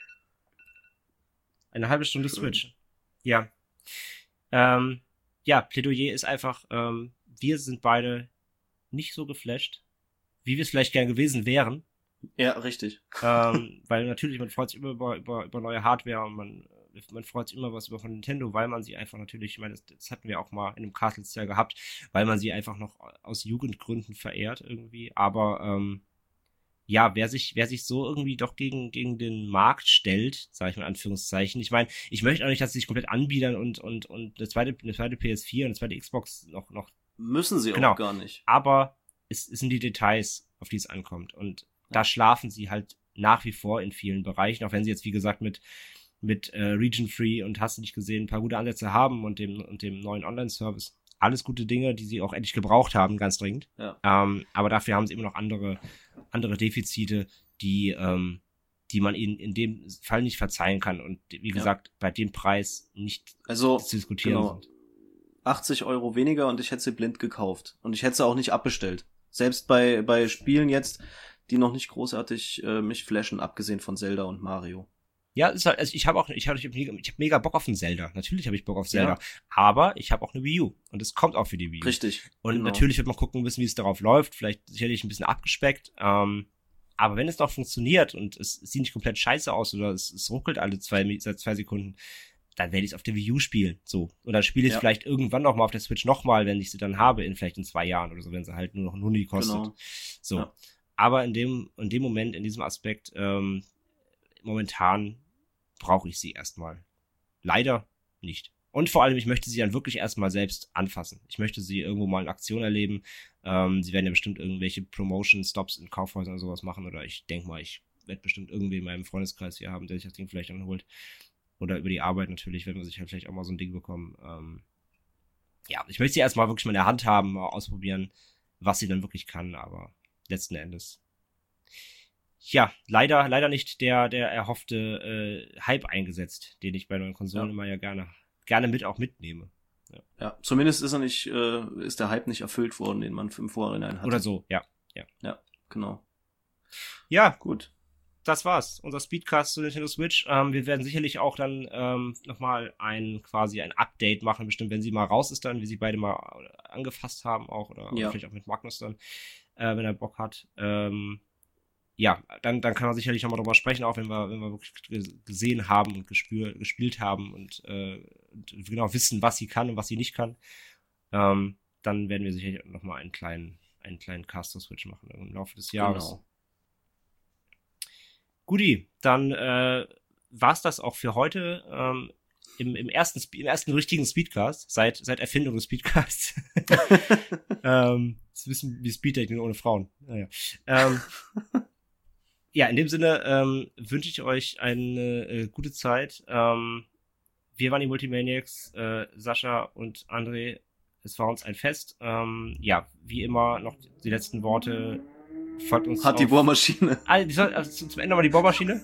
Eine halbe Stunde Schön. Switch. Ja. Ähm, ja, Plädoyer ist einfach, ähm, wir sind beide nicht so geflasht, wie wir es vielleicht gern gewesen wären. Ja, richtig. Ähm, weil natürlich, man freut sich immer über, über, über neue Hardware und man, man freut sich immer was über von Nintendo, weil man sie einfach natürlich, ich meine, das, das hatten wir auch mal in einem Cast letztes Jahr gehabt, weil man sie einfach noch aus Jugendgründen verehrt irgendwie. Aber ähm, ja, wer sich, wer sich so irgendwie doch gegen, gegen den Markt stellt, sage ich mal in Anführungszeichen. Ich meine, ich möchte auch nicht, dass sie sich komplett anbiedern und, und, und eine zweite, eine zweite P S vier und eine zweite Xbox noch, noch. Müssen sie genau. auch gar nicht. Aber es, es sind die Details, auf die es ankommt. Und da schlafen sie halt nach wie vor in vielen Bereichen, auch wenn sie jetzt, wie gesagt, mit mit äh, Region Free und hast du nicht gesehen, ein paar gute Ansätze haben und dem und dem neuen Online-Service. Alles gute Dinge, die sie auch endlich gebraucht haben, ganz dringend. Ja. Ähm, aber dafür haben sie immer noch andere andere Defizite, die ähm, die man ihnen in dem Fall nicht verzeihen kann. Und wie gesagt, ja. bei dem Preis nicht also, zu diskutieren genau. sind. achtzig Euro weniger und ich hätte sie blind gekauft. Und ich hätte sie auch nicht abbestellt. Selbst bei bei Spielen jetzt, die noch nicht großartig äh, mich flashen, abgesehen von Zelda und Mario. Ja, ist halt, also ich habe auch, ich habe ich hab mega, ich hab mega Bock auf ein Zelda. Natürlich habe ich Bock auf Zelda. Ja. Aber ich habe auch eine Wii U. Und es kommt auch für die Wii U. Richtig. Und genau. natürlich wird man gucken müssen, wie es darauf läuft. Vielleicht sicherlich ein bisschen abgespeckt. Ähm, aber wenn es noch funktioniert und es, es sieht nicht komplett scheiße aus oder es, es ruckelt alle zwei, seit zwei Sekunden, dann werde ich es auf der Wii U spielen. So. Und dann spiele ich es Ja. vielleicht irgendwann noch mal auf der Switch nochmal, wenn ich sie dann habe, in vielleicht in zwei Jahren oder so, wenn sie halt nur noch ein Huni kostet. Genau. So. Ja. Aber in dem, in dem Moment, in diesem Aspekt, ähm, momentan brauche ich sie erstmal. Leider nicht. Und vor allem, ich möchte sie dann wirklich erstmal selbst anfassen. Ich möchte sie irgendwo mal in Aktion erleben. Ähm, sie werden ja bestimmt irgendwelche Promotion-Stops in Kaufhäusern und sowas machen. Oder ich denke mal, ich werde bestimmt irgendwie in meinem Freundeskreis hier haben, der sich das Ding vielleicht anholt. Oder über die Arbeit natürlich, wenn wir sich halt vielleicht auch mal so ein Ding bekommen. Ähm, ja, ich möchte sie erstmal wirklich mal in der Hand haben, mal ausprobieren, was sie dann wirklich kann. Aber letzten Endes ja, leider, leider nicht der, der erhoffte äh, Hype eingesetzt, den ich bei neuen Konsolen Ja. immer ja gerne, gerne mit auch mitnehme. Ja, Ja, zumindest ist er nicht, äh, ist der Hype nicht erfüllt worden, den man im Vorhinein hatte. oder so, ja. Ja, genau. Ja, Gut. das war's. Unser Speedcast zu Nintendo Switch. Ähm, wir werden sicherlich auch dann ähm, nochmal ein, quasi ein Update machen, bestimmt, wenn sie mal raus ist dann, wie sie beide mal angefasst haben auch, oder, oder Ja. vielleicht auch mit Magnus dann, äh, wenn er Bock hat. Ähm, ja, dann, dann kann man sicherlich nochmal drüber sprechen, auch wenn wir, wenn wir wirklich g- gesehen haben und gespür, gespielt haben und, äh, und genau wissen, was sie kann und was sie nicht kann. Ähm, dann werden wir sicherlich nochmal einen kleinen, einen kleinen Cast zur Switch machen im Laufe des Jahres. Genau. Guti, dann äh, war's das auch für heute. Ähm, im, im, ersten, Spe- im ersten richtigen Speedcast, seit, seit Erfindung des Speedcasts. ähm, das ist ein bisschen wie Speeddating ohne Frauen. Naja. Ähm, ja, in dem Sinne ähm, wünsche ich euch eine äh, gute Zeit. Ähm, wir waren die Multimaniacs, äh, Sascha und André. Es war uns ein Fest. Ähm, ja, wie immer noch die letzten Worte. Folgt uns Hat die auf- Bohrmaschine. Ah, die soll, also zum Ende mal die Bohrmaschine.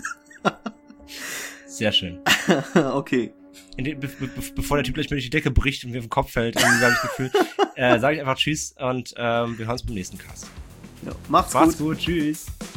Sehr schön. Okay. In dem, be be bevor der Typ gleich mir durch die Decke bricht und mir auf den Kopf fällt, irgendwie habe ich das Gefühl, äh, sage ich einfach Tschüss und ähm, wir hören uns beim nächsten Cast. Ja, macht's, Macht's gut. gut, tschüss.